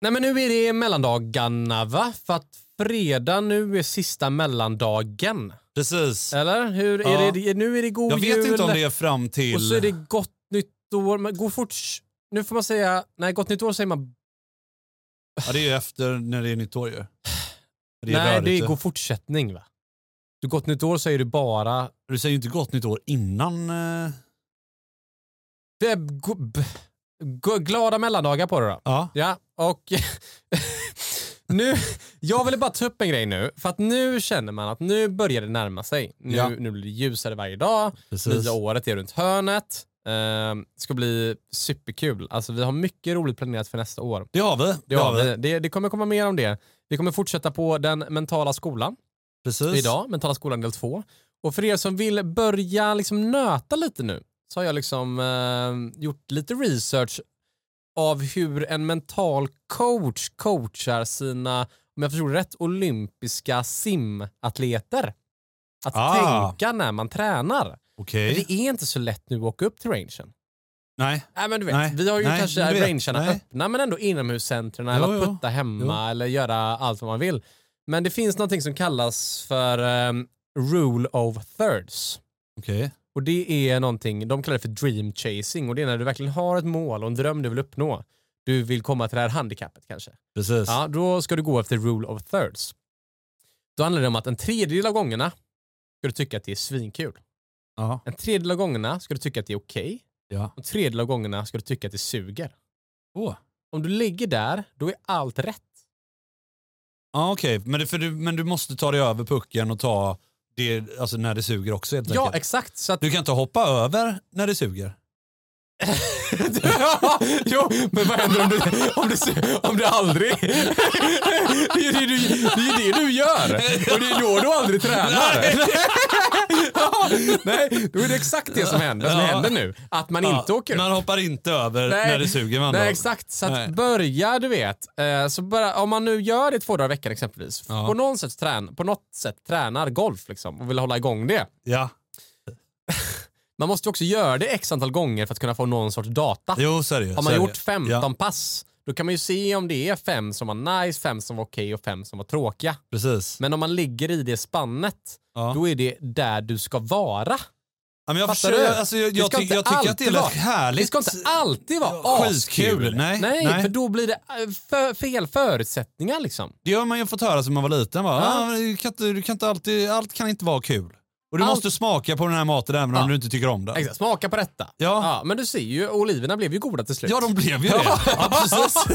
Nej, men nu är det mellandagarna, va? För att fredag nu är sista mellandagen. Precis. Eller? Hur är det? Nu är det god jul. Jag vet inte om det är fram till... Och så är det gott nytt år. Men gå fort... Nu får man säga... Nej, gott nytt år säger man... Ja, det är ju efter när det är nytt år ju. Det är god fortsättning, va? Du gott nytt år säger du bara... Du säger ju inte gott nytt år innan... Det är glada mellandagar på det då. Ja. Ja, och... Nu, jag ville bara ta upp en grej nu. För att nu känner man att nu börjar det närma sig. Nu blir det ljusare varje dag. Precis. Nya året är runt hörnet. Det ska bli superkul. Alltså vi har mycket roligt planerat för nästa år. Det har vi. Det kommer komma mer om det. Vi kommer fortsätta på den mentala skolan. Precis. Idag, mentala skolan del 2. Och för er som vill börja liksom nöta lite nu, så har jag liksom gjort lite research av hur en mental coach coachar sina, om jag förstår rätt, olympiska simatleter. Att tänka när man tränar. Okay. Men det är inte så lätt nu att åka upp till rangen. Nej. Nej, men du vet, vi har ju kanske rangerna öppna, men ändå inomhuscentren eller att putta hemma eller göra allt vad man vill. Men det finns någonting som kallas för rule of thirds. Okej. Och det är någonting, de kallar det för dream chasing. Och det är när du verkligen har ett mål och en dröm du vill uppnå. Du vill komma till det här handikappet kanske. Precis. Ja, då ska du gå efter rule of thirds. Då handlar det om att en tredjedel av gångerna ska du tycka att det är svinkul. Ja. En tredjedel av gångerna ska du tycka att det är okej. Ja. En tredjedel av gångerna ska du tycka att det suger. Om du ligger där, då är allt rätt. Ja, okej. Men du måste ta dig över pucken och ta det, alltså när det suger också helt enkelt. Ja, exakt. Så att... Du kan inte hoppa över när det suger. Jo, men vad händer om det aldrig... Det är det du gör. Och det är då du aldrig tränar. Nej, då är det exakt det som händer nu. Att man inte åker. Man hoppar inte över när det suger. Nej, exakt. Så att börja, du vet. Så bara, om man nu gör det 2 dagar i veckan exempelvis. På något sätt tränar golf liksom, och vill hålla igång det. Ja. Man måste också göra det x antal gånger för att kunna få någon sorts data. Jo, seriöst. Har man gjort 15 pass, då kan man ju se om det är 5 som var nice, 5 som var okej och 5 som var tråkiga. Precis. Men om man ligger i det spannet, då är det där du ska vara. Ja, men jag tycker att det är lite härligt. Det ska inte alltid vara askul. Nej, för då blir det fel förutsättningar liksom. Det har man ju fått höra som man var liten. Du kan inte alltid, allt kan inte vara kul. Och du måste smaka på den här maten även om du inte tycker om det. Exakt, smaka på detta. Ja, men du ser ju, oliverna blev ju goda till slut. Ja, de blev ju det. Ja, precis.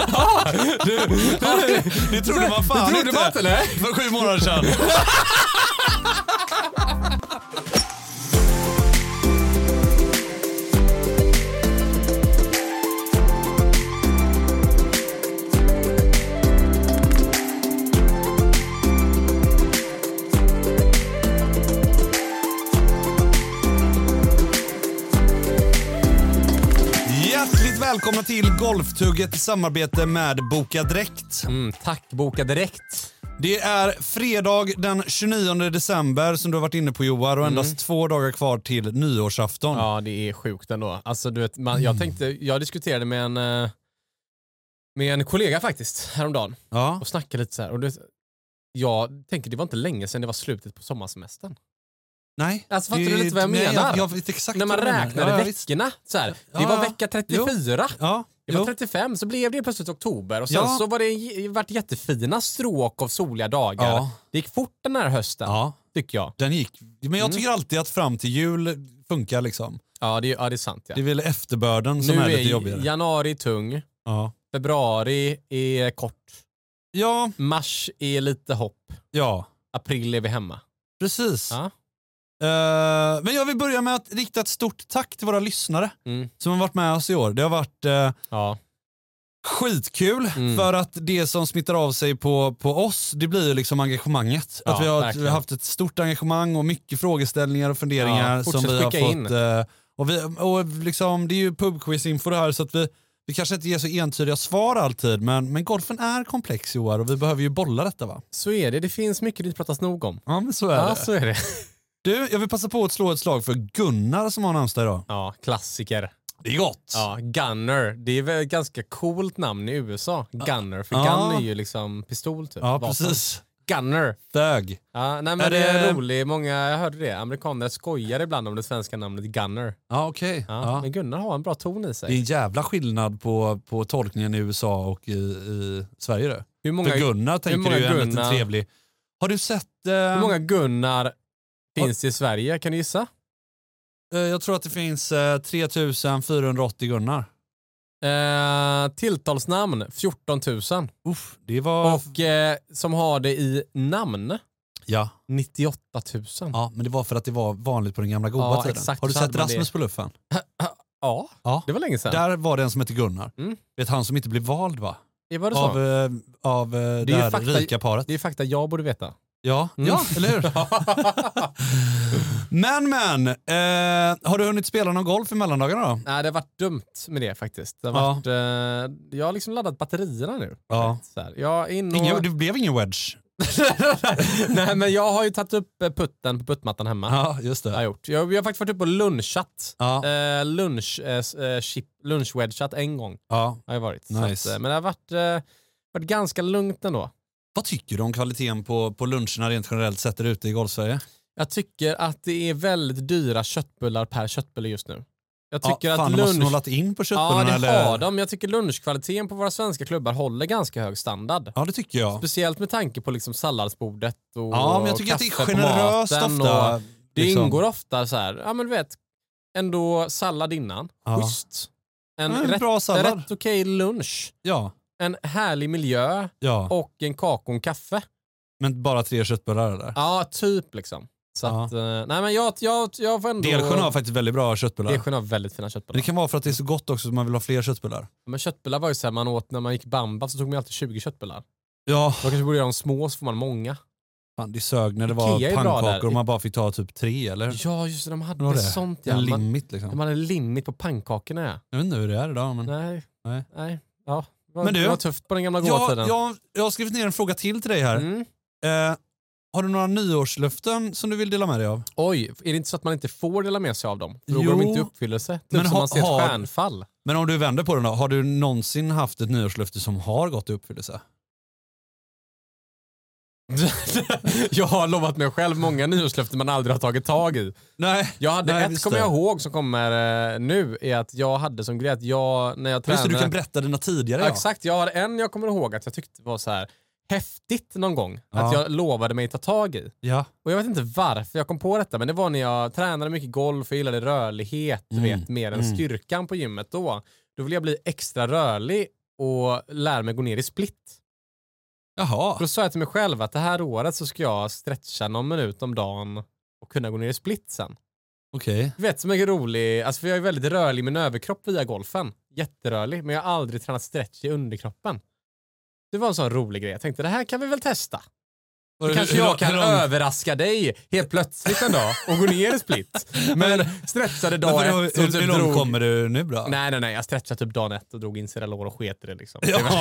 Det trodde man fan inte. För 7 månader sedan. Välkomna till Golftugget i samarbete med Boka Direkt. Tack, Boka Direkt. Det är fredag den 29 december som du har varit inne på, Joar, och endast 2 dagar kvar till nyårsafton. Ja, det är sjukt ändå. Alltså, du vet, jag diskuterade med en kollega faktiskt häromdagen och snackade lite så här. Och jag tänker det var inte länge sedan det var slutet på sommarsemestern. Nej. Alltså fattar du lite vad jag menar? Jag vet exakt när man räknade veckorna så här. Det var vecka 34. Det var 35, så blev det plötsligt oktober. Och sen så var det varit jättefina stråk av soliga dagar. Det gick fort den här hösten, tycker jag. Den gick. Men jag tycker alltid att fram till jul funkar liksom. Ja, det är sant. Ja. Det är väl efterbörden som är lite jobbigare. Januari är tung. Februari är kort. Ja. Mars är lite hopp. Ja. April är vi hemma. Precis. Ja. Men jag vill börja med att rikta ett stort tack till våra lyssnare som har varit med oss i år. Det har varit skitkul för att det som smittar av sig på oss, det blir ju liksom engagemanget. Att vi har haft ett stort engagemang och mycket frågeställningar och funderingar som vi har fått. Och liksom, det är ju pubquiz-info det här, så att vi kanske inte ger så entydiga svar alltid, men golfen är komplex, Joar, och vi behöver ju bolla detta, va? Så är det. Det finns mycket det pratas nog om. Ja, men så är det. Så är det. Du, jag vill passa på att slå ett slag för Gunnar som har namnsdag idag. Ja, klassiker. Det är gott. Ja, Gunner. Det är väl ett ganska coolt namn i USA. Gunner. För gun är ju liksom pistol typ. Ja, precis. Gunner. Thug. Ja, nej men det är roligt. Jag hörde det. Amerikaner skojar ibland om det svenska namnet Gunner. Ja, okej. Ja. Men Gunnar har en bra ton i sig. Det är en jävla skillnad på tolkningen i USA och i Sverige. Då. För Gunnar tänker du ju en liten trevlig. Har du sett... Hur många Gunnar finns i Sverige? Kan du gissa? Jag tror att det finns 3480 Gunnar. Tilltalsnamn 14 000. Det var... Och som har det i namn 98 000. Ja, men det var för att det var vanligt på den gamla goda tiden. Exakt, har du sett Rasmus på luffen? Ja, det var länge sedan. Där var det en som hette Gunnar. Vet han som inte blev vald, va? Var det så? Av det här rika paret. Det är fakta jag borde veta. Ja, eller hur? Men, har du hunnit spela någon golf i mellandagarna då? Nej, det har varit dumt med det faktiskt. Det har varit, jag har liksom laddat batterierna nu. Ja. Så här. Det blev ingen wedge. Nej, men jag har ju tagit upp putten på puttmattan hemma. Ja, just det. Jag har faktiskt varit uppe och lunchat. Lunchwedchat en gång. Ja. Har jag varit. Nice. Så, men det har varit ganska lugnt ändå. Vad tycker du om kvaliteten på luncherna rent generellt sett ute i Golfsverige? Jag tycker att det är väldigt dyra köttbullar per köttbulle just nu. Jag tycker att de har snålat in på köttbullarna. Ja, det har de. Jag tycker lunchkvaliteten på våra svenska klubbar håller ganska hög standard. Ja, det tycker jag. Speciellt med tanke på liksom salladsbordet och men jag tycker att det är generöst ofta. Det ingår ofta så här, men du vet, ändå sallad innan. Schysst. En bra sallad. Rätt okej lunch. Ja. En härlig miljö och en kaka och en kaffe. Men bara 3 köttbullar eller? Ja, typ liksom. Så att, nej men jag får ändå... Delsjön har faktiskt väldigt bra köttbullar. Delsjön har väldigt fina köttbullar. Men det kan vara för att det är så gott också att man vill ha fler köttbullar. Men köttbullar var ju så här, man åt när man gick bamba så tog man alltid 20 köttbullar. Ja. Då kanske borde göra dem små så får man många. Fan, det sög när det var pannkakor och man bara fick ta typ 3 eller? Ja, just det, de hade sånt. En limit liksom. De hade limit på pannkakorna. Jag vet inte hur det är idag. Men... Nej. Ja. Men du, det var tufft på den gamla goda tiden. Jag har skrivit ner en fråga till dig här. Har du några nyårslöften som du vill dela med dig av? Oj, är det inte så att man inte får dela med sig av dem? Då går de inte i uppfyllelse. Typ men som man ser ett stjärnfall. Men om du vänder på den då, har du någonsin haft ett nyårslöfte som har gått i uppfyllelse? Jag har lovat mig själv många nyårslöften man aldrig har tagit tag i. Nej. Jag hade ett, kommer jag ihåg, som kommer nu, är att jag hade som grej att när jag tränade... Just det, du kan berätta dina tidigare. Ja, exakt, jag har en jag kommer ihåg att jag tyckte var så här häftigt någon gång. Att jag lovade mig att ta tag i. Ja. Och jag vet inte varför jag kom på detta, men det var när jag tränade mycket golf och gillade rörlighet, mer än styrkan på gymmet då. Då ville jag bli extra rörlig och lära mig gå ner i split. Jaha. Då sa jag till mig själv att det här året så ska jag stretcha någon minut om dagen och kunna gå ner i split sen. Okej. Du vet, som är rolig, alltså för jag är väldigt rörlig med min överkropp via golfen. Jätterörlig, men jag har aldrig tränat stretch i underkroppen. Det var en sån rolig grej. Jag tänkte, det här kan vi väl testa. Kanske jag kan överraska dig helt plötsligt en dag och gå ner i split. Men stretchade dag 1. Hur långt kommer du nu bra? Nej. Jag stretchade typ dag 1 och drog in Ceralor och sket i det liksom.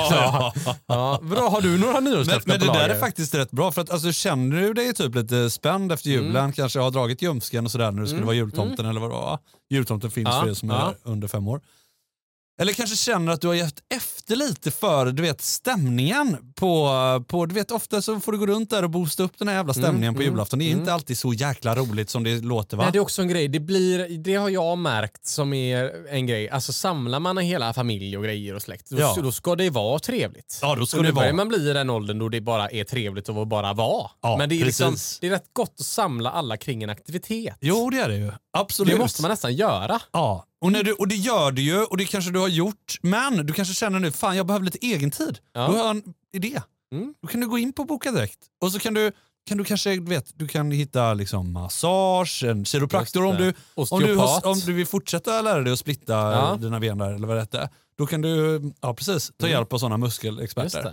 Bra, har du några nyårslöften men det där är faktiskt rätt bra. För att alltså, känner du dig typ lite spänd efter julen? Kanske har dragit ljumsken och sådär när du skulle vara jultomten eller vad det var. Jultomten finns för er som är under 5 år. Eller kanske känner att du har gett efter lite för, du vet, stämningen på du vet, ofta så får du gå runt där och boosta upp den här jävla stämningen på julafton. Det är inte alltid så jäkla roligt som det låter, va? Nej, det är också en grej. Det har jag märkt som är en grej. Alltså samlar man hela familj och grejer och släkt, då ska det vara trevligt. Ja, då ska och det nu vara. Börjar man bli i den åldern då det bara är trevligt att bara vara. Ja, men det är liksom, det är rätt gott att samla alla kring en aktivitet. Jo, det är det ju. Absolut. Det måste man nästan göra. Ja. Och det gör du ju, och det kanske du har gjort, men du kanske känner nu, fan jag behöver lite egen tid. Då har jag en idé. Då kan du gå in på Boka Direkt och så kan du kanske, du kan hitta liksom massage, en kiropraktor om du vill fortsätta lära dig att splitta dina ben där, eller vad det heter. Då kan du, ta hjälp av sådana muskelexperter.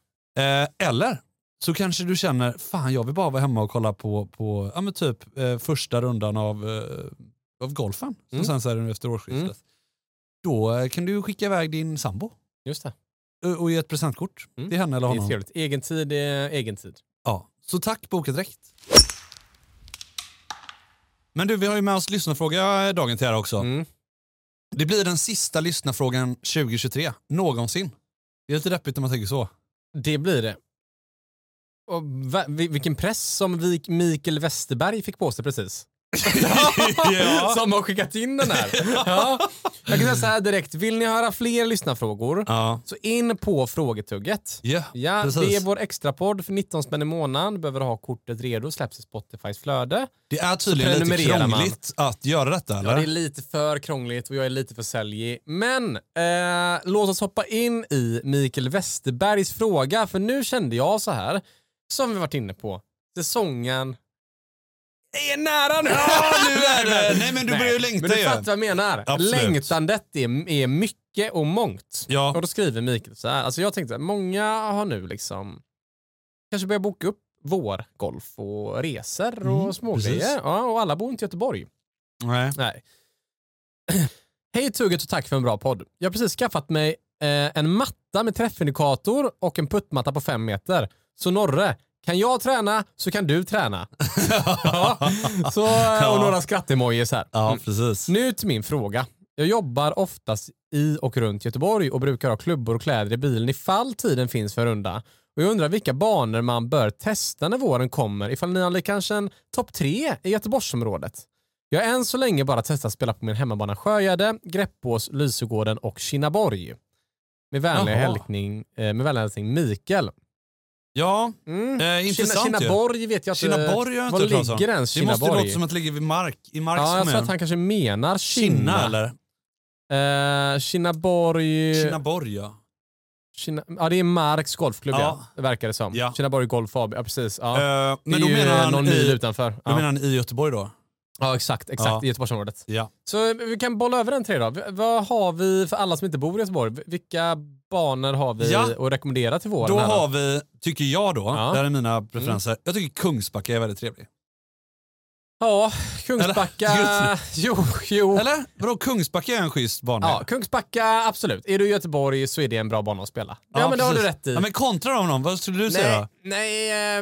Eller så kanske du känner, fan jag vill bara vara hemma och kolla på första rundan av golfen. Så sen så är det nu efter årsskiftet. Då kan du skicka iväg din sambo. Just det. Och ge ett presentkort till henne eller honom. Det är trevligt. Egen tid är egen tid. Ja, så tack Boka Direkt. Men du, vi har ju med oss lyssnarfråga dagen till här också. Det blir den sista lyssnarfrågan 2023. Någonsin. Det är lite deppigt om man tänker så. Det blir det. Och vilken press som Mikael Westerberg fick på sig precis. Ja. Som har skickat in den här. Ja. Jag kan säga så här direkt. Vill ni höra fler lyssnarfrågor så in på frågetugget. Ja, det är vår extrapodd för 19 spänn i månaden. Behöver ha kortet redo, släpps i Spotifys flöde. Det är tydligen lite krångligt att göra detta, eller? Ja, det är lite för krångligt och jag är lite för säljig. Men låt oss hoppa in i Mikael Westerbergs fråga. För nu kände jag så här, som vi varit inne på, säsongen är nära nu. Ja, nu är det. Nej, men du börjar ju längta. Men du fattar vad jag menar. Absolut. Längtandet är mycket och mångt. Ja. Och då skriver Mikael så här. Alltså jag tänkte att många har nu liksom kanske börjat boka upp vårgolf och resor och smågrejer. Ja, och alla bor inte i Göteborg. Nej. Hej Tugget och tack för en bra podd. Jag har precis skaffat mig en matta med träffindikator och en puttmatta på 5 meter. Så Norre, kan jag träna så kan du träna. Och några skrattemojis här. Ja, precis. Nu till min fråga. Jag jobbar oftast i och runt Göteborg och brukar ha klubbor och kläder i bilen ifall tiden finns för en runda. Och jag undrar vilka banor man bör testa när våren kommer ifall ni har kanske en topp 3 i Göteborgsområdet. Jag har än så länge bara testat spela på min hemmabana Sjögärde, Greppås, Lysegården och Kinnaborg. Med vänlig hälsning Mikael. Ja, intressant. Kinnaborg vet jag inte. Kinnaborg har jag inte hört om. Ligger ens det måste Kinnaborg? låta som att det ligger vid mark. I mark ja, jag tror att han kanske menar Kinna eller? Kinnaborg. Kinnaborg, ja. Ja, det är Marks golfklubb, det verkar det som. Ja. Kinnaborg Golf AB, ja precis. Ja. Men då menar han någon mil utanför. Då menar han i Göteborg då? Ja, exakt. I Göteborgsområdet. Ja. Så vi kan bolla över den 3 då. Vad har vi för alla som inte bor i Göteborg? Vilka banor har vi att rekommendera till våren? Då har vi, tycker jag då, där är mina preferenser. Jag tycker Kungsbacka är väldigt trevlig. Ja, Kungsbacka... Jo. Eller? Vadå, Kungsbacka är en schysst bana? Ja, Kungsbacka, absolut. Är du i Göteborg så är det en bra bana att spela. Ja, men det har du rätt i. Ja, men kontra dem någon, vad skulle du säga då? Nej,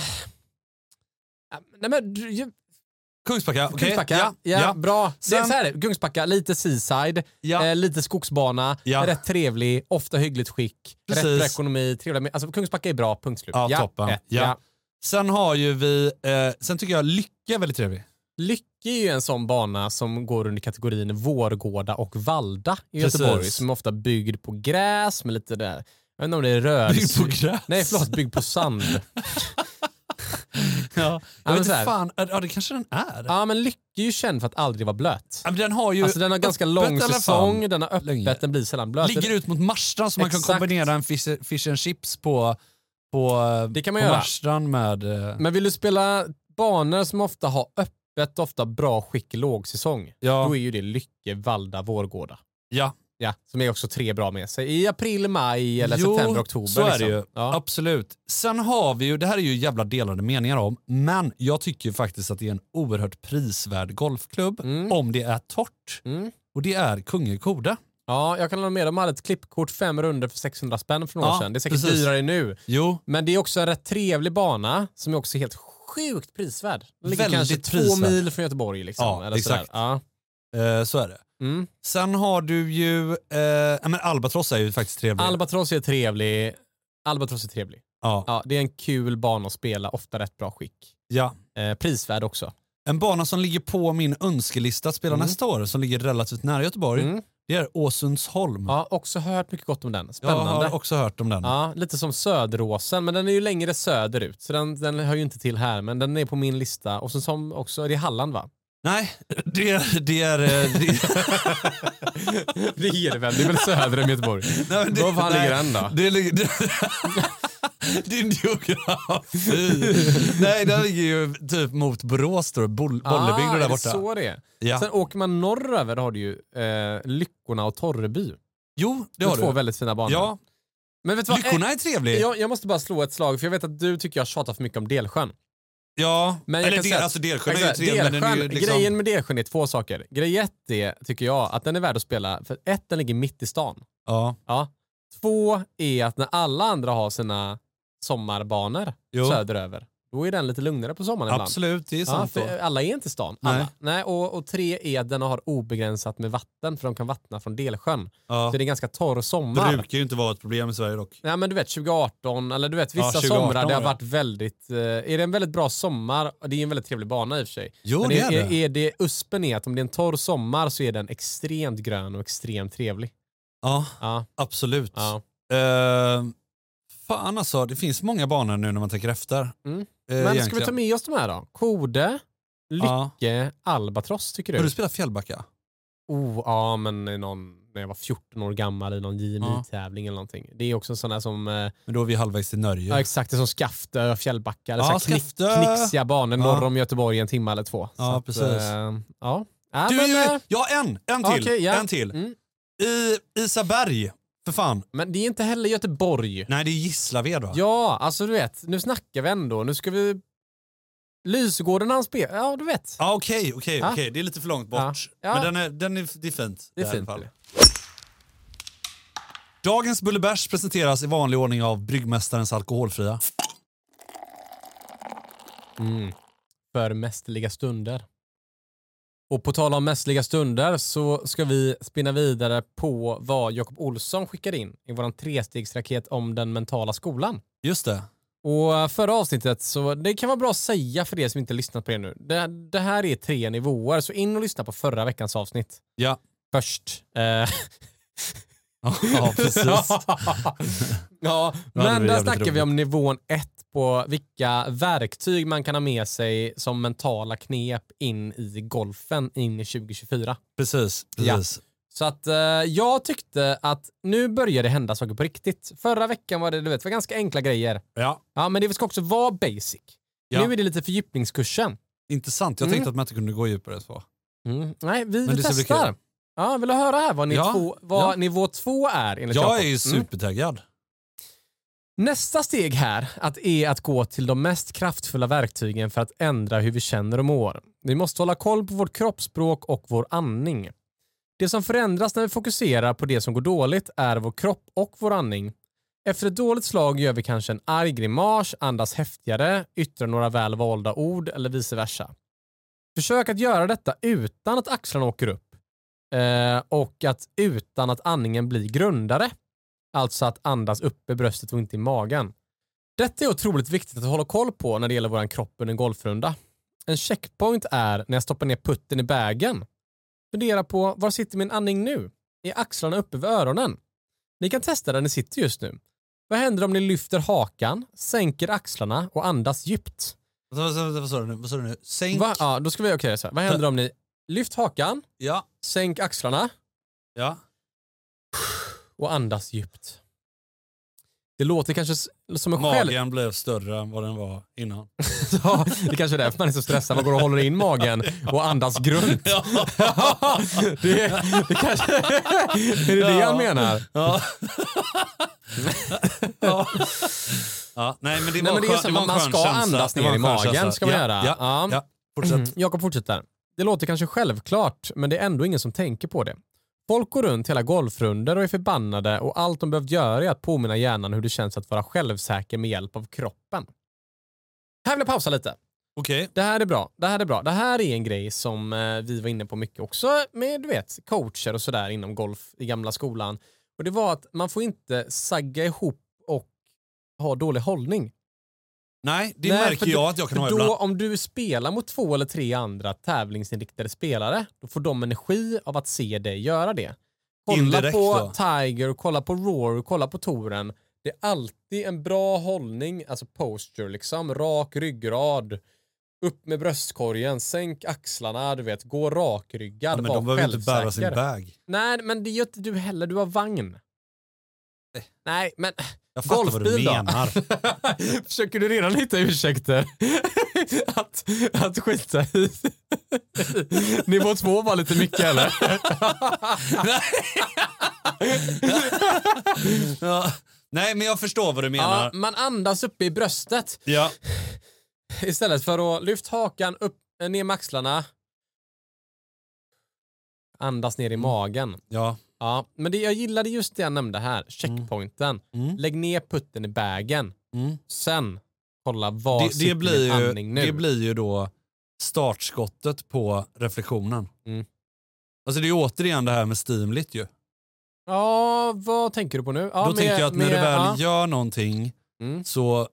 men... Kungsbacka, okej. Kungsbacka, ja, bra. Det är så här, Kungsbacka, lite seaside, lite skogsbana, rätt trevlig, ofta hyggligt skick, rätt för ekonomi, trevlig. Alltså Kungsbacka är bra, punkt slut. Ja, toppen. Sen har ju vi, sen tycker jag Lycke är väldigt trevlig. Lycke är ju en sån bana som går under kategorin Vårgårda och Valda i Göteborg, som är ofta byggd på gräs med lite där. Jag vet inte om det är röd. Byggd på gräs? Nej, förlåt, byggd på sand. Ja, jag vet inte fan. Ja, det kanske den är. Ja, men Lycke är ju känd för att aldrig vara blöt. Ja, men den har ju den har ganska lång säsong, den har öppet, den blir sällan blöt. Ligger ut mot Marstrand så man kan kombinera en fish and chips på det kan man göra. Marstrand med... Men vill du spela banor som ofta har öppet, ofta bra skick lågsäsong, då är ju det Lycke, Valda, Vårgårda. Ja, som är också 3 bra med sig. I april, maj eller september, oktober. Så är det ju. Ja. Absolut. Sen har vi ju, det här är ju jävla delade meningar om, men jag tycker faktiskt att det är en oerhört prisvärd golfklubb om det är torrt. Och det är Kungälvskoda. Ja, jag kan hålla med. De hade ett klippkort 5 runder för 600 spänn för några år sedan. Det är säkert dyrare nu. Jo. Men det är också en rätt trevlig bana som är också helt sjukt prisvärd. Den ligger väldigt kanske 2 prisvärd. Mil från Göteborg. Liksom, ja, eller exakt. Ja. Så är det. Sen har du ju... men Albatross är ju faktiskt trevlig. Albatross är trevlig. Ja, det är en kul bana att spela. Ofta rätt bra skick. Ja. Prisvärd också. En bana som ligger på min önskelista att spela nästa år, som ligger relativt nära Göteborg, det är Åsundsholm. Ja, också hört mycket gott om den. Spännande. Jag har också hört om den. Ja, lite som Söderåsen, men den är ju längre söderut. Så den hör ju inte till här, men den är på min lista. Och som också, är det Halland, va? Nej, det är det är det väl. Det är väl söder än Göteborg. Var fan ligger den då? Din geografi. Nej, den ligger ju typ mot Borås då, Bollebygd där borta. Så det är. Ja. Sen åker man norröver har du ju Lyckorna och Torreby. Jo, det har du. 2 väldigt fina banor. Ja. Men vet du vad? Lyckorna är trevlig. Jag måste bara slå ett slag, för jag vet att du tycker jag tjatar för mycket om Delsjön. Ja, men jag eller alltså Delsjön är ju trevlig, men den är ju liksom... Grejen med Delsjön är 2 saker. Grej 1 är, tycker jag, att den är värd att spela. För 1, den ligger mitt i stan. Ja. 2 är att när alla andra har sina sommarbanor söderöver, Då är den lite lugnare på sommaren ibland. Absolut, det är sant. För alla är inte stan. Alla. Nej, och 3 är den och har obegränsat med vatten, för de kan vattna från Delsjön. Så det är en ganska torr sommar. Det brukar ju inte vara ett problem i Sverige dock. Nej, men du vet 2018, eller du vet vissa 2018, somrar det har varit väldigt... är det en väldigt bra sommar? Det är en väldigt trevlig bana i och för sig. Jo, men är det uspen är att om det är en torr sommar så är den extremt grön och extremt trevlig. Ja. Absolut. Ja. Fan alltså, det finns många banor nu när man tänker efter. Men egentligen. Ska vi ta med oss de här då? Kode, Lycke, Albatross tycker du? Har du spelat Fjällbacka? Men när jag var 14 år gammal i någon JMI-tävling eller någonting. Det är också sådana som... Men då är vi halvvägs till Norge. Ja, exakt. Det är som Skaftö, Fjällbacka. Eller knixiga banor norr om Göteborg 1 timme eller 2. Ja, så precis. En till. I Isaberg, för fan. Men det är inte heller Göteborg. Nej, det är Gislaved va? Ja, alltså du vet. Nu snackar vi ändå. Nu ska vi... Lysgården han spelar. Ja, du vet. Okej. Det är lite för långt bort. Men det är fint. Det är fint. Dagens Bullebärs presenteras i vanlig ordning av Bryggmästarens alkoholfria. För mästerliga stunder. Och på tal om mästerliga stunder så ska vi spinna vidare på vad Jakob Olsson skickade in i våran 3-stegsraket om den mentala skolan. Just det. Och förra avsnittet, så det kan vara bra att säga för er som inte lyssnat på det nu. Det här är 3 nivåer, så in och lyssna på förra veckans avsnitt. Ja. Först. Ja, precis. Men där snackar vi om nivån 1 på vilka verktyg man kan ha med sig som mentala knep in i golfen in i 2024. Precis. Ja. Så att jag tyckte att nu börjar det hända saker på riktigt. Förra veckan var det var ganska enkla grejer. Ja, men det ska också vara basic. Ja. Nu är det lite fördjupningskursen. Intressant. Jag tänkte att man inte kunde gå djupare så. Nej, vi testar. Ja, vill du höra här vad nivå 2 är enligt Jakob? Jag är ju supertaggad. Nästa steg här är att gå till de mest kraftfulla verktygen för att ändra hur vi känner och mår. Vi måste hålla koll på vårt kroppsspråk och vår andning. Det som förändras när vi fokuserar på det som går dåligt är vår kropp och vår andning. Efter ett dåligt slag gör vi kanske en arg grimas, andas häftigare, yttrar några väl valda ord eller vice versa. Försök att göra detta utan att axlarna åker upp. Och utan att andningen blir grundare. Alltså att andas upp i bröstet och inte i magen. Detta är otroligt viktigt att hålla koll på när det gäller vår kropp under en golfrunda. En checkpoint är när jag stoppar ner putten i bagen. Fundera på, var sitter min andning nu? Är axlarna uppe vid öronen? Ni kan testa där ni sitter just nu. Vad händer om ni lyfter hakan, sänker axlarna och andas djupt? Vad sa du nu? Sänk... Då ska vi så här. Vad händer om ni lyft hakan, sänk axlarna och andas djupt? Det låter kanske som en magen blev större än vad den var innan. Ja, det kanske är därför man är så stressad. Man går och håller in magen och andas grunt. Det kanske är det jag menar. Nej, men det är så man ska andas ner i magen, ska man göra. Fortsätt. Jakob fortsätter. Det låter kanske självklart, men det är ändå ingen som tänker på det. Folk går runt hela golfrunder och är förbannade och allt de behövt göra är att påminna hjärnan hur det känns att vara självsäker med hjälp av kroppen. Här vill jag pausa lite. Okej. Det här är bra. Det här är en grej som vi var inne på mycket också med, du vet, coacher och sådär inom golf i gamla skolan. Och det var att man får inte sagga ihop och ha dålig hållning. Nej, det märker jag att jag kan ha ibland. Om du spelar mot 2 eller 3 andra tävlingsinriktade spelare, då får de energi av att se dig göra det. Kolla indirekt på då. Tiger, kolla på Rory, kolla på touren. Det är alltid en bra hållning, alltså posture liksom, rak ryggrad, upp med bröstkorgen, sänk axlarna, du vet, gå rakryggad, men de behöver inte bära sin bag. Nej, men det gör inte du heller, du har vagn. Nej, men jag fattar vad du menar. Försöker du redan hitta ursäkter att skita i? Nivå 2 var lite mycket, eller? Nej, men jag förstår vad du menar. Ja, man andas uppe i bröstet. Ja. Istället för att lyfta hakan upp, ner med axlarna. Andas ner i magen. Ja. Ja, men jag gillade just det jag nämnde här. Checkpointen. Lägg ner putten i bagen. Sen kolla vad det blir andning nu. Det blir ju då startskottet på reflektionen. Alltså det är återigen det här med Steamlit ju. Ja, vad tänker du på nu? Ja, då tänker jag att när du väl gör någonting så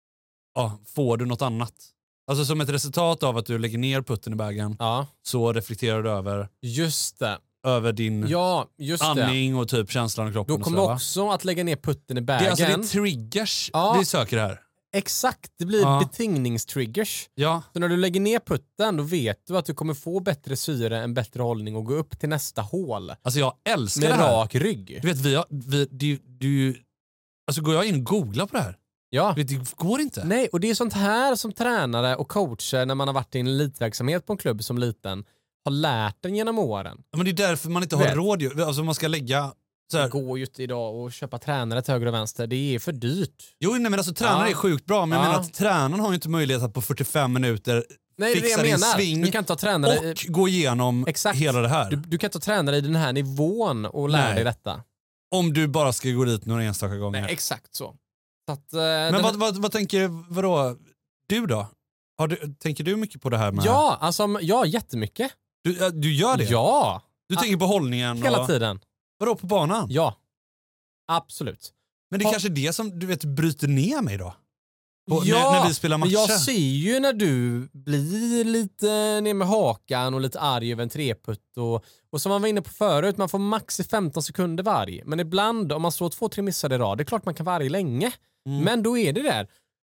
får du något annat. Alltså som ett resultat av att du lägger ner putten i bagen så reflekterar du över över din andning och typ känslan av kroppen. Då kommer du också att lägga ner putten i bagen. Det är triggers vi söker här. Exakt, det blir betingningstriggers. Ja. Så när du lägger ner putten då vet du att du kommer få bättre syre, en bättre hållning och gå upp till nästa hål. Alltså jag älskar med det här. rak rygg. Du vet, alltså går jag in och googlar på det här? Ja. Det går inte. Nej, och det är sånt här som tränare och coacher när man har varit i en elitverksamhet på en klubb som liten har lärt den genom åren. Men det är därför man inte har råd. Alltså man ska lägga... Så här. Det går ju inte idag att köpa tränare till höger och vänster. Det är för dyrt. Jo, nej, men alltså tränare är sjukt bra. Men jag menar att tränaren har ju inte möjlighet att på 45 minuter fixa din sving du kan ta tränare och gå igenom hela det här. Du kan ta tränare i den här nivån och lära dig detta. Om du bara ska gå dit några enstaka gånger. Nej, exakt så. Att, men vad tänker vadå? Du då? Tänker du mycket på det här med... Ja, alltså jättemycket. Du gör det? Ja. Du tänker på hållningen? Hela tiden. Vadå, på banan? Ja. Absolut. Men det är kanske det som du vet bryter ner mig då? När vi spelar matcher. Jag ser ju när du blir lite ner med hakan och lite arg över en treputt och som man var inne på förut, man får max i 15 sekunder varje. Men ibland om man slår 2-3 missar i rad, det är klart man kan vara arg länge. Men då är det där.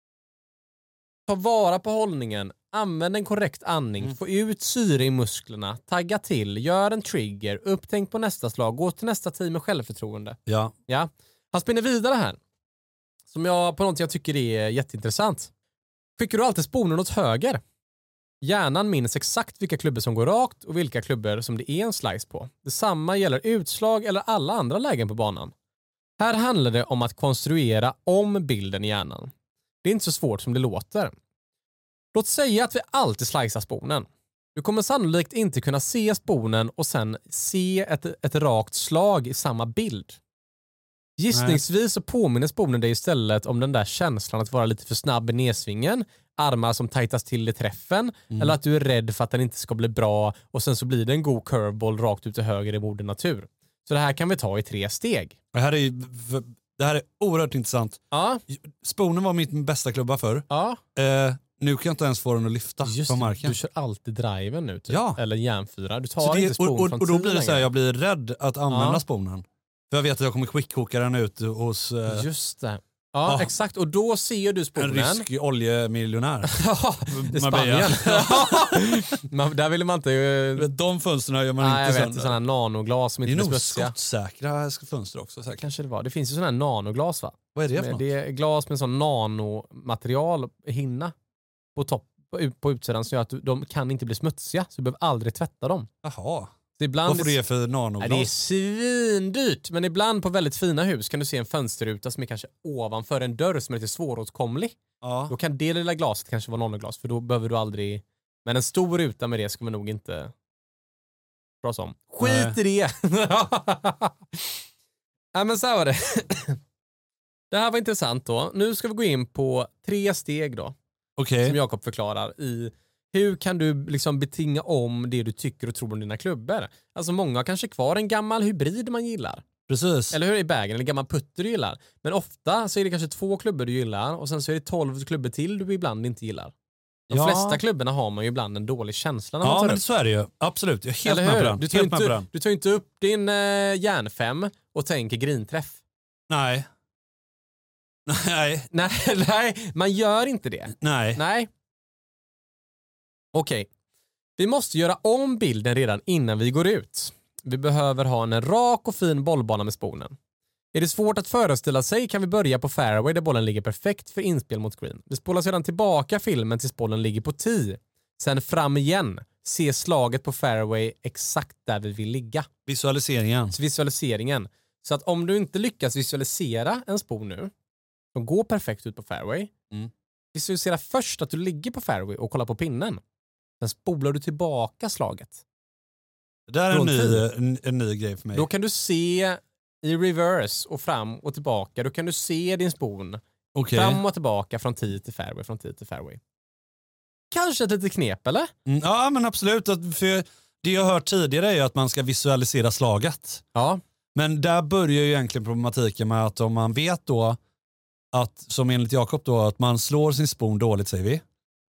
Ta vara på hållningen, använd en korrekt andning, få ut syre i musklerna, tagga till, gör en trigger, upptänk på nästa slag, gå till nästa team med självförtroende. Ja. Han spinner vidare här. Som jag på något jag tycker är jätteintressant. Skickar du alltid sponen åt höger? Hjärnan minns exakt vilka klubbor som går rakt och vilka klubbor som det är en slice på. Detsamma gäller utslag eller alla andra lägen på banan. Här handlar det om att konstruera om bilden i hjärnan. Det är inte så svårt som det låter. Låt säga att vi alltid slicear sponen. Du kommer sannolikt inte kunna se sponen och sen se ett rakt slag i samma bild. Gissningsvis så påminner sponen dig istället om den där känslan att vara lite för snabb i nedsvingen, armar som tajtas till i träffen, eller att du är rädd för att den inte ska bli bra och sen så blir det en god curveball rakt ut till höger i moder natur. Så det här kan vi ta i 3 steg. Det här är oerhört intressant. Ja. Sponen var mitt bästa klubba förr. Ja. Nu kan jag inte ens få den att lyfta på marken. Du kör alltid driven nu typ. Ja. Eller järnfyra. Du tar inte spon från och då blir det så här, jag blir rädd att använda sponen. För jag vet att jag kommer quickkoka den ut hos... Just det. Ja, exakt. Och då ser du sponen. En rysk oljemiljonär. Ja, i Spanien. Där vill man inte... De fönsterna gör man inte sönder. Jag vet, sådana här nanoglas som inte blir smutsiga. Det är nog skottsäkra fönster också. Säkert. Kanske det var. Det finns ju sådana här nanoglas, va? Vad är det för något? Det är glas med sån nanomaterial, hinna på topp, på utsidan som gör att de kan inte bli smutsiga. Så du behöver aldrig tvätta dem. Jaha. Ibland vad får det för nanoglas? Det är svindyrt, men ibland på väldigt fina hus kan du se en fönsterruta som är kanske ovanför en dörr som är lite svåråtkomlig. Ja. Då kan det lilla glaset kanske vara nanoglas, för då behöver du aldrig... Men en stor ruta med det ska man nog inte prata om. Skit i det! Ja, men så här var det. Det här var intressant då. Nu ska vi gå in på 3 steg då. Okay. Som Jakob förklarar i... Hur kan du liksom betinga om det du tycker och tror om dina klubbor? Alltså många har kanske kvar en gammal hybrid man gillar. Precis. Eller hur, i bagen, eller gammal putter du gillar. Men ofta så är det kanske 2 klubbor du gillar och sen så är det 12 klubbor till du ibland inte gillar. De flesta klubborna har man ju ibland en dålig känsla när man tar men upp. Så är det ju. Absolut, jag är helt med på den. Du tar inte upp din järnfem och tänker grinträff. Nej. Nej, man gör inte det. Nej. Okej. Vi måste göra om bilden redan innan vi går ut. Vi behöver ha en rak och fin bollbana med sponen. Är det svårt att föreställa sig kan vi börja på fairway där bollen ligger perfekt för inspel mot green. Vi spolar sedan tillbaka filmen tills bollen ligger på tee. Sen fram igen. Se slaget på fairway exakt där vi vill ligga. Visualiseringen. Så att om du inte lyckas visualisera en spon nu som går perfekt ut på fairway, visualisera först att du ligger på fairway och kollar på pinnen. Sen spolar du tillbaka slaget. Det där är en ny grej för mig. Då kan du se i reverse och fram och tillbaka. Då kan du se din spon Okay. Fram och tillbaka från tee till fairway, från tee till fairway. Kanske ett litet knep, eller? Ja, men absolut. För det jag har hört tidigare är att man ska visualisera slaget. Ja. Men där börjar ju egentligen problematiken med att om man vet då att, som enligt Jakob då, att man slår sin spon dåligt, säger vi.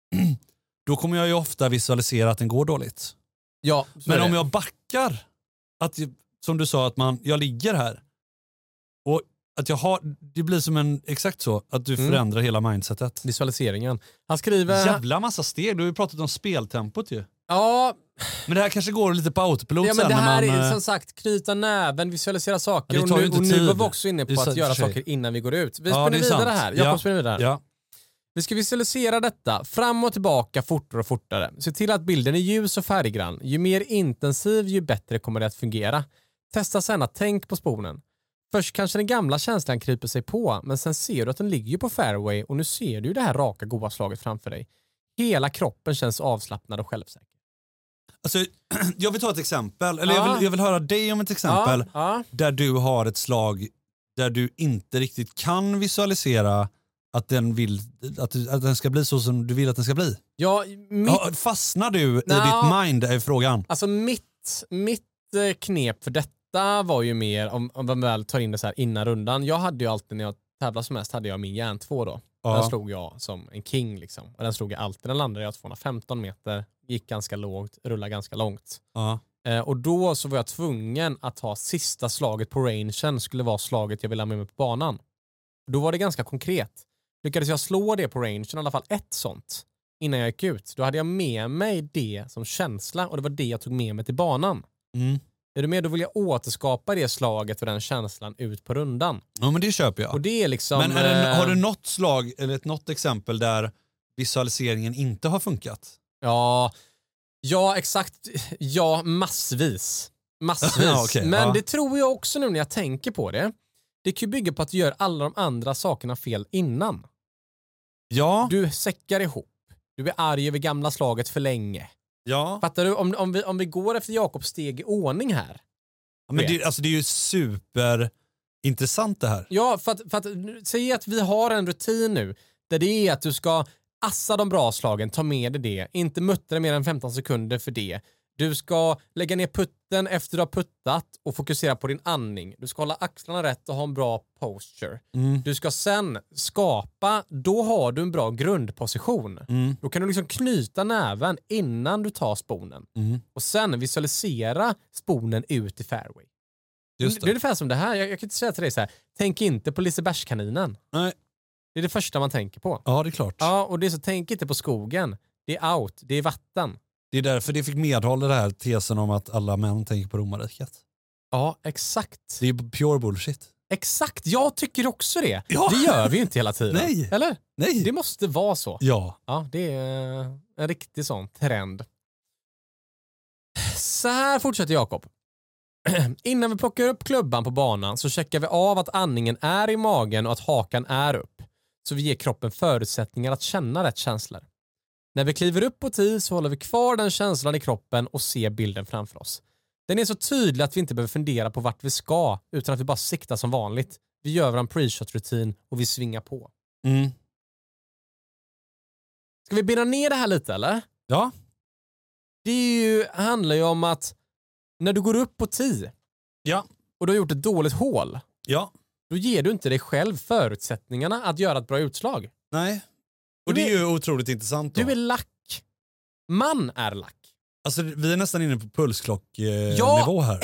Då kommer jag ju ofta visualisera att den går dåligt. Ja, men om jag backar, att, som du sa, att jag ligger här och att det blir som exakt så, att du förändrar hela mindsetet. Visualiseringen. Han skriver... Jävla massa steg, du har ju pratat om speltempot ju. Ja. Men det här kanske går lite på autopilot sen. Ja, men det här är som sagt, knyta näven, visualisera saker. Ja, och nu var vi också inne på att göra saker innan vi går ut. Vi spinner vidare här. Jakob spinner vidare. Ja. Vi ska visualisera detta fram och tillbaka fortare och fortare. Se till att bilden är ljus och färggrann. Ju mer intensiv, ju bättre kommer det att fungera. Testa sen att tänk på sponen. Först kanske den gamla känslan kryper sig på, men sen ser du att den ligger på fairway och nu ser du det här raka goda slaget framför dig. Hela kroppen känns avslappnad och självsäker. Alltså, jag vill ta ett exempel, eller jag vill höra dig om ett exempel där du har ett slag där du inte riktigt kan visualisera att den ska bli så som du vill att den ska bli. Ja, fastnar du i ditt mind är frågan. Alltså mitt knep för detta var ju mer om man väl tar in det så här innan rundan. Jag hade ju alltid, när jag tävlade som mest, hade jag min järn 2 då. Den slog jag som en king liksom. Och den slog jag alltid. Den landade jag 215 meter, gick ganska lågt, rullade ganska långt. Och då så var jag tvungen att ha sista slaget på rangen skulle vara slaget jag ville ha med mig på banan. Då var det ganska konkret. Lyckades jag slå det på rangen, i alla fall ett sånt, innan jag gick ut. Då hade jag med mig det som känsla och det var det jag tog med mig till banan. Är du med? Då vill jag återskapa det slaget och den känslan ut på rundan. Ja, men det köper jag. Och det är liksom, men har du något slag eller något exempel där visualiseringen inte har funkat? Ja, exakt. Ja, massvis. Okay, men det tror jag också nu när jag tänker på det. Det kan ju bygga på att du gör alla de andra sakerna fel innan. Ja. Du säckar ihop. Du är arg över gamla slaget för länge. Ja. Fattar du? Om vi går efter Jakobs steg i ordning här. Ja, men det är ju superintressant det här. Ja, för att säg att vi har en rutin nu där det är att du ska assa de bra slagen, ta med dig det. Inte muttra mer än 15 sekunder för det. Du ska lägga ner putten efter du har puttat och fokusera på din andning. Du ska hålla axlarna rätt och ha en bra posture. Du ska sen skapa, då har du en bra grundposition. Då kan du liksom knyta näven innan du tar sponen. Och sen visualisera sponen ut i fairway. Just det. Det är ungefär som det här. Jag kan inte säga till dig så här: tänk inte på Lisebergskaninen. Nej. Det är det första man tänker på. Ja, det är klart. Ja, och det är så, tänk inte på skogen. Det är out, det är vatten. Det är därför det fick medhåll det här tesen om att alla män tänker på romarriket. Ja, exakt. Det är pure bullshit. Exakt, jag tycker också det. Ja. Det gör vi ju inte hela tiden. Nej. Eller? Nej. Det måste vara så. Ja. Ja, det är en riktig sån trend. Så här fortsätter Jakob. Innan vi plockar upp klubban på banan så checkar vi av att andningen är i magen och att hakan är upp. Så vi ger kroppen förutsättningar att känna rätt känslor. När vi kliver upp på tee så håller vi kvar den känslan i kroppen och ser bilden framför oss. Den är så tydlig att vi inte behöver fundera på vart vi ska utan att vi bara siktar som vanligt. Vi gör vår pre-shot-rutin och vi svingar på. Ska vi binda ner det här lite eller? Ja. Det handlar ju om att när du går upp på tee och du har gjort ett dåligt hål, då ger du inte dig själv förutsättningarna att göra ett bra utslag. Nej. Och det är ju otroligt intressant då. Du är lack. Man är lack. Alltså vi är nästan inne på pulsklocknivå här.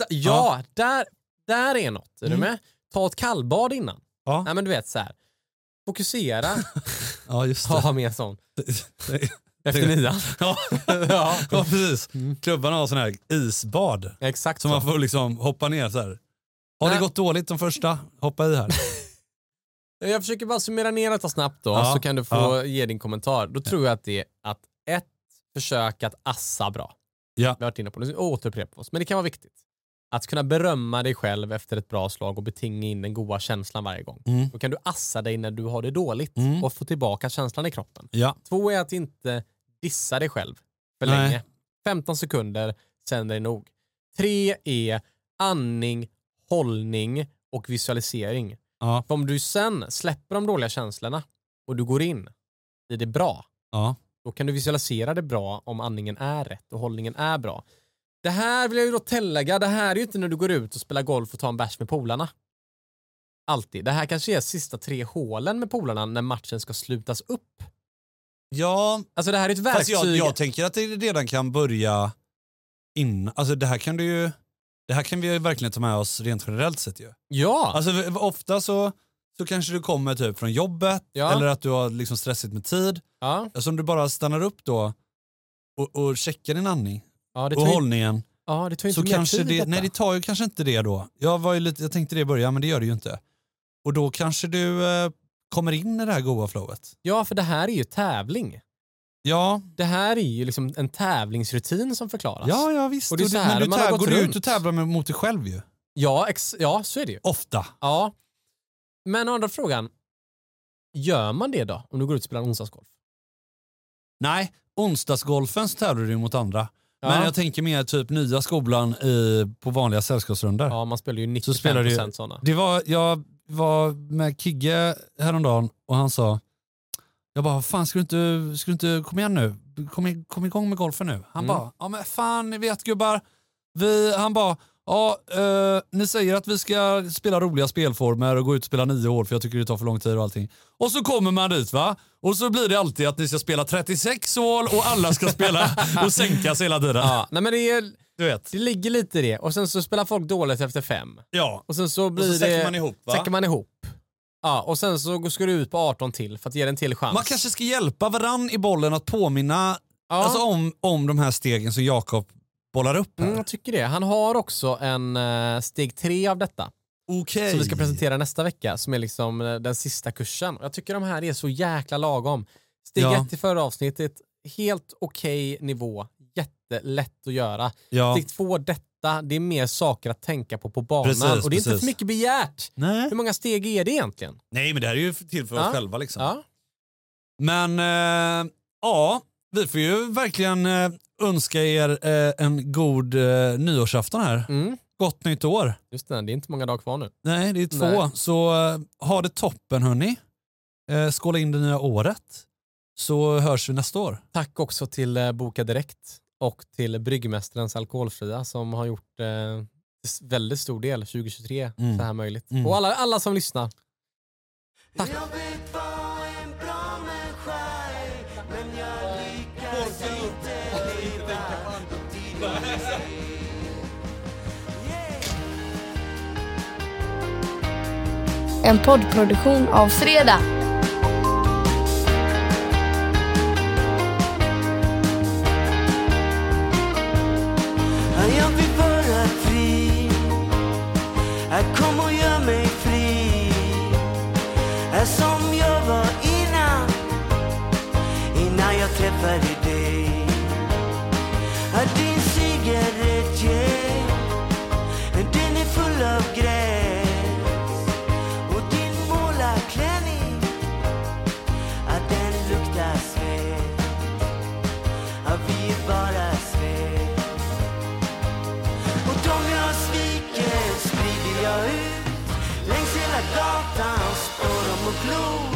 Där är något. Är du med? Ta ett kallbad innan. Ja. Nej men du vet så här. Fokusera. Ja just det. Ha med en sån. Efter 9. Ja, precis. Klubbarna har sån här isbad. Exakt. Så man får liksom hoppa ner så här. Har det gått dåligt de första? Hoppa i här. Jag försöker bara summera ner detta snabbt då, så kan du få ge din kommentar. Då tror jag att det är att försök att assa bra. Vi har varit inne på det, återupprepa oss. Men det kan vara viktigt. Att kunna berömma dig själv efter ett bra slag och betinga in den goda känslan varje gång. Då kan du assa dig när du har det dåligt och få tillbaka känslan i kroppen. 2 är att inte dissa dig själv för länge. 15 sekunder, sen är det nog. 3 är andning, hållning och visualisering. Ja. För om du sen släpper de dåliga känslorna och du går in i det bra, då kan du visualisera det bra om andningen är rätt och hållningen är bra. Det här vill jag ju då tillägga, det här är ju inte när du går ut och spelar golf och tar en bärs med polarna. Alltid. Det här kanske är sista 3 hålen med polarna när matchen ska slutas upp. Ja, alltså det här är ett verktyg. Fast jag tänker att det redan kan börja in. Alltså det här kan vi ju verkligen ta med oss rent generellt sett ju. Ja. Alltså ofta så kanske du kommer typ från jobbet eller att du har liksom stressigt med tid. Ja. Alltså om du bara stannar upp då och checkar din andning och hållningen. Ja, det tar inte så mer kanske tid det, detta. nej, det tar ju kanske inte det då. Jag tänkte det i början, men det gör det ju inte. Och då kanske du kommer in i det här goa flowet. Ja, för det här är ju tävling. Ja. Det här är ju liksom en tävlingsrutin som förklaras. Ja, visst. Och det är så här, men du går ut och tävlar mot dig själv ju. Ja, så är det ju. Ofta. Ja. Men andra frågan. Gör man det då om du går ut och spelar onsdagsgolf? Nej, onsdagsgolfen så tävlar du mot andra. Ja. Men jag tänker mer typ nya skolan på vanliga sällskapsrundor. Ja, man spelar ju 95% sådana. Jag var med Kigge häromdagen och han sa, jag bara, fan ska du inte komma igen nu? Kom igång med golfen nu. Han bara, ja men fan ni vet gubbar. Han bara, ni säger att vi ska spela roliga spelformer och gå ut och spela 9 år för jag tycker det tar för lång tid och allting. Och så kommer man dit va? Och så blir det alltid att ni ska spela 36 hål och alla ska spela och sänkas hela tiden. Ja, nej men det ligger lite i det. Och sen så spelar folk dåligt efter 5. Ja. Och sen så blir och så säcker man ihop va? Säcker man ihop. Ja, och sen så ska du ut på 18 till för att ge den till chans. Man kanske ska hjälpa varann i bollen att påminna alltså om de här stegen som Jakob bollar upp här. Jag tycker det. Han har också en steg 3 av detta. Okej. Som vi ska presentera nästa vecka, som är liksom den sista kursen. Jag tycker de här är så jäkla lagom. Steg 1 i förra avsnittet, helt okej nivå. Jättelätt att göra. Ja. Steg 2, detta, det är mer saker att tänka på banan. Precis, och det är inte för mycket begärt. Nej. Hur många steg är det egentligen? Nej, men det här är ju till för oss själva liksom. Ja. Men vi får ju verkligen önska er en god nyårsafton här. Gott nytt år. Just det är inte många dagar kvar nu. Nej, det är 2. Nej. Så ha det toppen hörni. Skåla in det nya året. Så hörs vi nästa år. Tack också till Boka Direkt och till Bryggmästarens Alkoholfria som har gjort väldigt stor del 2023 så här möjligt. Och alla som lyssnar. Tack. En poddproduktion av Fredag. Jag vill vara fri. Kom och gör mig fri. Som jag var innan jag träffade dig. Din cigarett, den är full av gräs. Och din målarklänning, den luktar svett. Vi är bara svett. Och de jag sviker sprider jag ut längs hela gatan, står de och glor.